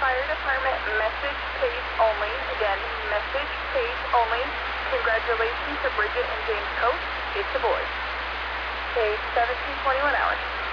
Fire Department, message page only. Again, message page only. Congratulations to Bridget and James Coates. It's aboard. Page 1721 hours.